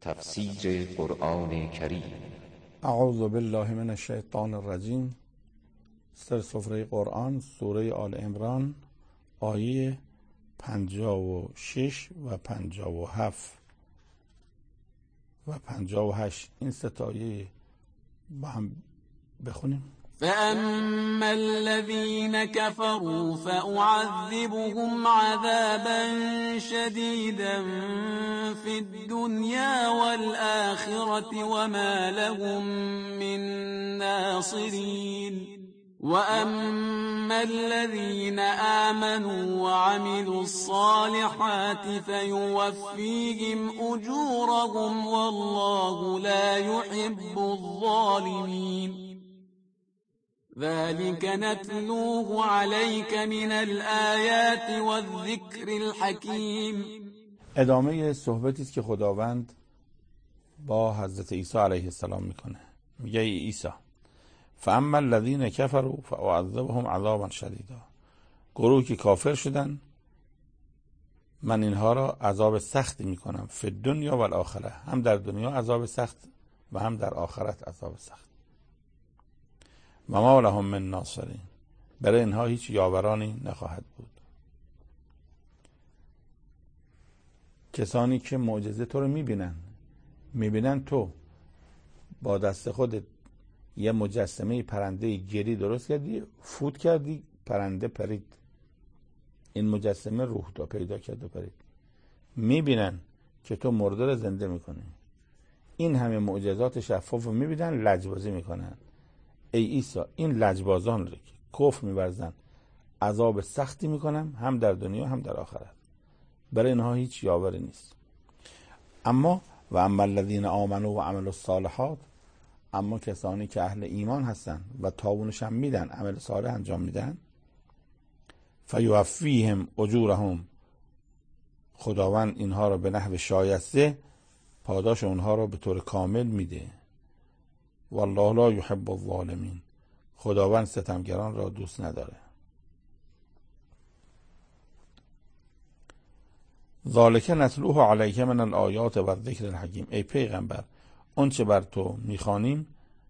تفسیر قرآن کریم. اعوذ بالله من الشیطان الرجیم. سفره قرآن سوره آل عمران آیه 56 و 57 و 58. این سه تا آیه با هم بخونیم. فأما الذين كفروا فأعذبهم عذابا شديدا في الدنيا والآخرة وما لهم من ناصرين وأما الذين آمنوا وعملوا الصالحات فيوفيهم أجورهم والله لا يحب الظالمين ذلك نتلوه عليك من الآيات والذكر الحكيم. ادامه صحبتی است که خداوند با حضرت عیسی علیه السلام میکنه. میگه ای عیسی فاما الذین کفروا فاعذبهم عذابا شدیدا، گروهی که کافر شدن من اینها را عذاب سختی میکنم، فی الدنیا و الاخره، هم در دنیا عذاب سخت و هم در آخرت عذاب سخت. و ما لهم من ناصرین، برای اینها هیچ یاورانی نخواهد بود. کسانی که معجزه تو رو میبینن تو با دست خودت یه مجسمه پرنده گری درست کردی، فوت کردی، پرنده پرید، این مجسمه روح دا پیدا کرد و پرید، میبینن که تو مرده رو زنده میکنی. این همه معجزات شفاف رو میبینن، لجبازی میکنن. ای عیسی این لجبازان رو که کفر می‌ورزن عذاب سختی میکنم، هم در دنیا هم در آخرت، برای اینها هیچ یاوری نیست. اما و اما الذین آمنوا و عملوا الصالحات، اما کسانی که اهل ایمان هستن و تاوانش هم میدن، عمل صالح انجام میدن، فیوفیهم اجورهم، خداوند اینها را به نحو شایسته پاداش اونها را به طور کامل میده. والله لا یحب الظالمین، خداوند ستمگران را دوست نداره. ذالک نتلوه علیک من الآیات و الذکر الحکیم، ای پیغمبر اون چه بر تو میخوانیم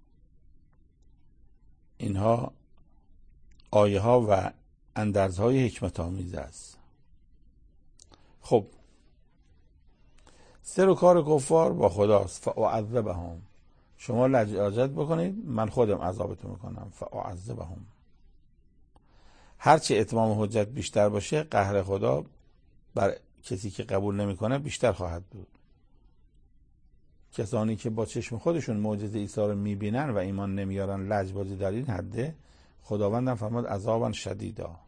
اینها آیه ها و اندرزهای حکمت آمیز است. خب سر و کار کفار با خداست. فاعذبهم، شما لجاجت بکنید من خودم عذابتون میکنم. فاعذبهم، هرچه اتمام حجت بیشتر باشه قهر خدا بر کسی که قبول نمیکنه بیشتر خواهد بود. کسانی که با چشم خودشون معجزه عیسی رو میبینن و ایمان نمیارن لجبازی در این حده، خداوندم فرمود عذابا شدیدا.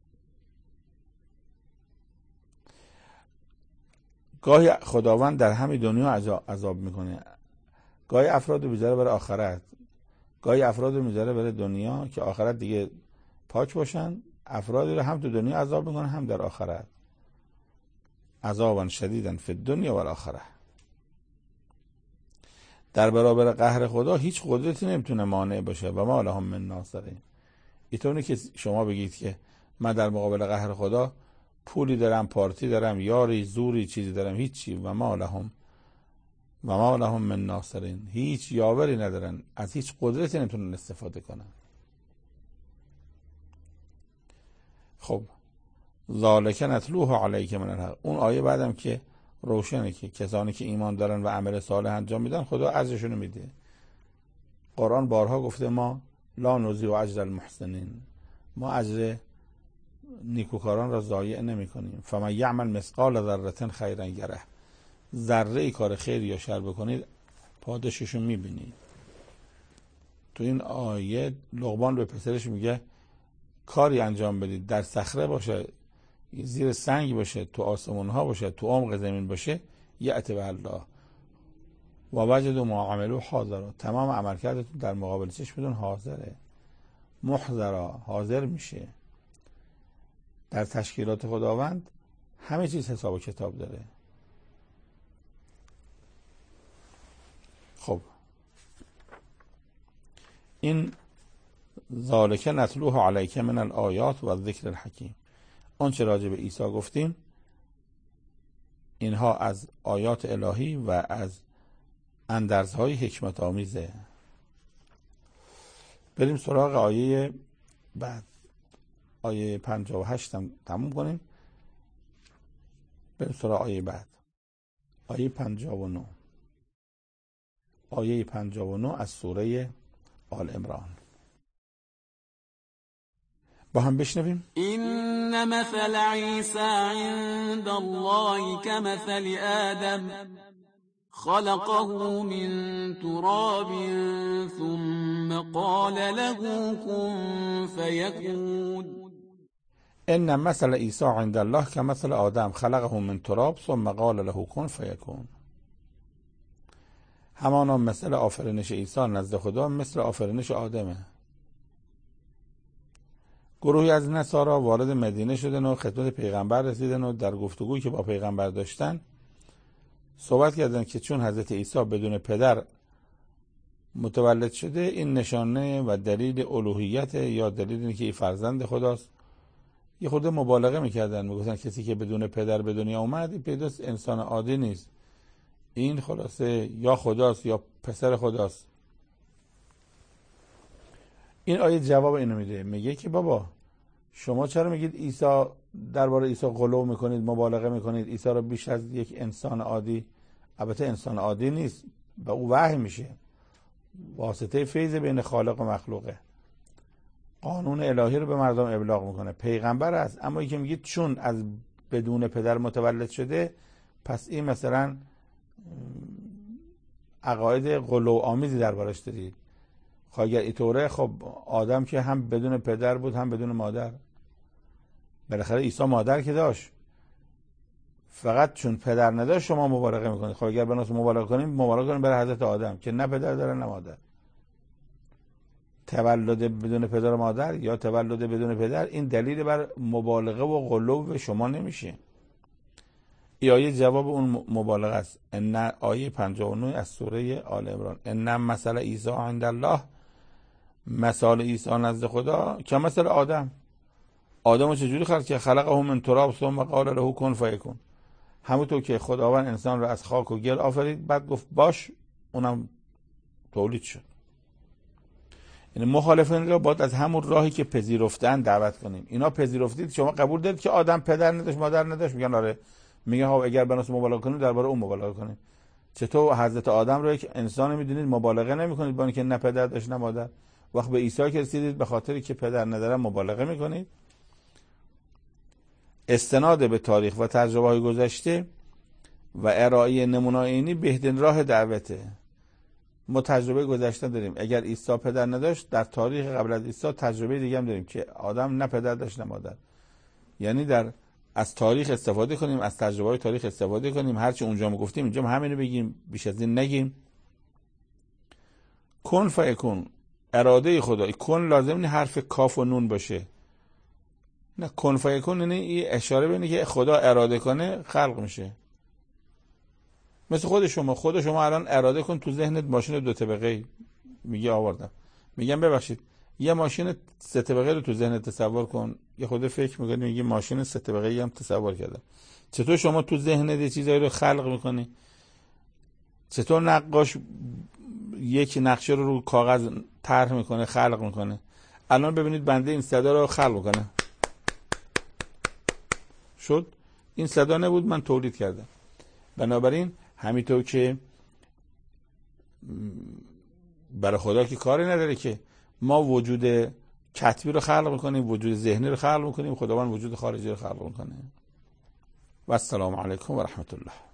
گاهی خداوند در همین دنیا عذاب میکنه، گاهی افراد رو میذاره برای آخرت، گاهی افراد رو میذاره برای دنیا که آخرت دیگه پاک باشن. افرادی رو هم تو دنیا عذاب میکنه هم در آخرت. عذابا شدیدا فی الدنیا و الاخره، در برابر قهر خدا هیچ قدرتی نمیتونه مانع باشه. و ما لهم من ناصرین، اینطوری که شما بگید که من در مقابل قهر خدا پولی دارم، پارتی دارم، یاری زوری چیزی دارم، هیچی. و ما لهم من ناصرین، هیچ یاوری ندارن، از هیچ قدرتی نمیتونن استفاده کنن. خب ذالک نتلوه علیک من الحق، اون آیه بعدم که روشنه که کسانی که ایمان دارن و عمل صالح انجام میدن خدا اجرشون میده. قرآن بارها گفته ما لا نضیع اجر المحسنین، ما اجر نیکوکاران را ضایع نمی کنیم. فمن یعمل مثقال ذره خیرا یره، ذره کار خیر یا شر بکنید پاداششو میبینید. تو این آیه لقمان به پسرش میگه کاری انجام بدید، در صخره باشه، زیر سنگ باشه، تو آسمون ها باشه، تو عمق زمین باشه، یأتی به الله و وجدوا ما عملوا حاضرا، تمام عمل کردتون در مقابل چشمتون حاضره، محضرا، حاضر میشه. در تشکیلات خداوند همه چیز حساب و کتاب داره. خب این ذالک نتلوه علیک من الآیات و الذکر الحکیم، اون چه راجع به عیسی گفتیم اینها از آیات الهی و از اندرزهای حکمت آمیزه. بریم سراغ آیه بعد، آیه 58 هم تموم کنیم. بریم سراغ آیه بعد، آیه 59. آیه 59 از سوره آل عمران. با هم بشنویم. این مثل عیسی عند الله كمثل آدم خلقه من تراب ثم قال له كن فيكون. ان مثل عیسی عند الله كمثل آدم خلقه من تراب ثم قال له كن فيكون. همانا مثل آفرینش عیسی نزد خدا مثل آفرینش آدمه. گروهی از نصارا وارد مدینه شدن و خدمت پیغمبر رسیدن و در گفتگویی که با پیغمبر داشتن صحبت کردن که چون حضرت عیسی بدون پدر متولد شده این نشانه و دلیل الوهیت یا دلیل اینه که این فرزند خداست. یه خود مبالغه میکردن، میگفتن کسی که بدون پدر به دنیا اومد این پیداست انسان عادی نیست، این خلاصه یا خداست یا پسر خداست. این آیه جواب اینو میده، میگه که بابا شما چرا میگید عیسی، درباره عیسی غلو میکنید، مبالغه میکنید، عیسی رو بیش از یک انسان عادی، البته انسان عادی نیست، به او وحی میشه، واسطه فیض بین خالق و مخلوقه، قانون الهی رو به مردم ابلاغ میکنه، پیغمبر است. اما اینکه میگید چون از بدون پدر متولد شده پس این مثلا عقاید غلو آمیزی دربارش دارید. خب اگر اینطوره، خب آدم که هم بدون پدر بود هم بدون مادر، بالاخره عیسی مادر که داشت، فقط چون پدر نداشت شما مبالغه میکنید. خب اگر بناس مبالغه کنیم، مبالغه کنیم برای حضرت آدم که نه پدر داره نه مادر. تولد بدون پدر و مادر یا تولد بدون پدر این دلیل بر مبالغه و غلو شما نمیشه. این آیه جواب اون مبالغه است. ان آیه 59 از سوره آل عمران. ان مثل عیسی عند الله، مثال عیسی نزد خدا که مثل آدم. آدمو چجوری خلق کرد؟ خلقه من تراب ثم قال له کن فیکون. همونطور که خداوند انسان رو از خاک و گل آفرید، بعد گفت باش، اونم تولید شد. یعنی مخالفین رو باید از همون راهی که پذیرفتن دعوت کنیم. اینا پذیرفتید، شما قبول دارید که آدم پدر نداشت مادر نداشت، میگن آره. میگن ها اگر بناس مبالغه کنیم درباره اون مبالغه کنیم. چطور حضرت آدم رو یک انسان میدونید مبالغه نمیکنید با اینکه نه پدر داشت نه مادر؟ وقت به عیسی که رسیدید به خاطری که پدر نداره مبالغه میکنید. استناد به تاریخ و تجربه های گذشته و ارائه نمونه عینی بهترین راه دعوته. ما تجربه گذشته داریم. اگر عیسی پدر نداشت، در تاریخ قبل از عیسی تجربه دیگه هم داریم که آدم نه پدر داشت نه مادر. یعنی از تاریخ استفاده کنیم، از تجربه های تاریخ استفاده کنیم، هرچی اونجا ما گفتیم اینجا همینو بگیم، بیش از این نگیم. کن فیکون، اراده خدا. کن لازم نیست حرف کاف و نون باشه، نه، کن فیکون یعنی اشاره به اینه که خدا اراده کنه خلق میشه. مثل خود شما الان اراده کن تو ذهنت ماشین 2 طبقه میگه آوردم، میگم ببخشید یه ماشین 3 طبقه رو تو ذهنت تصور کن، یه خود فکر میکنی میگه ماشین 3 طبقه هم تصور کردم. چطور شما تو ذهنت یه چیزایی رو خلق میکنی؟ چطور نقاش یک نقشه رو کاغذ طرح میکنه، خلق میکنه؟ الان ببینید بنده این صدا رو خلق میکنه، شد. این صدا نبود، من تولید کردم. بنابراین همینطور که برای خدا که کاری نداره که ما وجود کتبی رو خلق میکنیم، وجود ذهنی رو خلق میکنیم، خداوند وجود خارجی رو خلق میکنه. و السلام علیکم و رحمت الله.